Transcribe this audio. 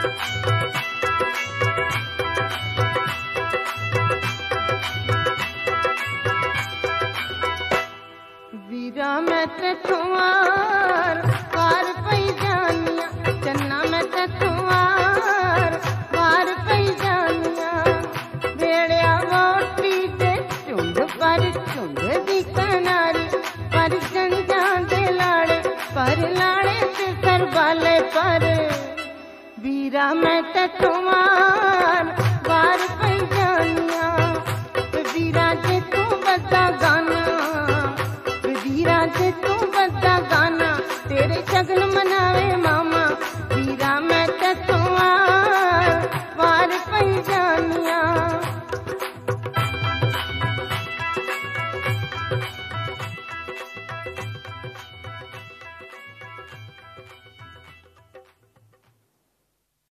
वीरा मैं ते तुम्हार पार पई जानिया, चन्ना मैं ते तुम्हार पार पई जानिया। भेड़िया मोटी दे चुंड पर चुंड दी कनारी, पर चंजा दे लाड़े पर लाड़े ते सरबाले पर। वीरा मैं ते तुम्हार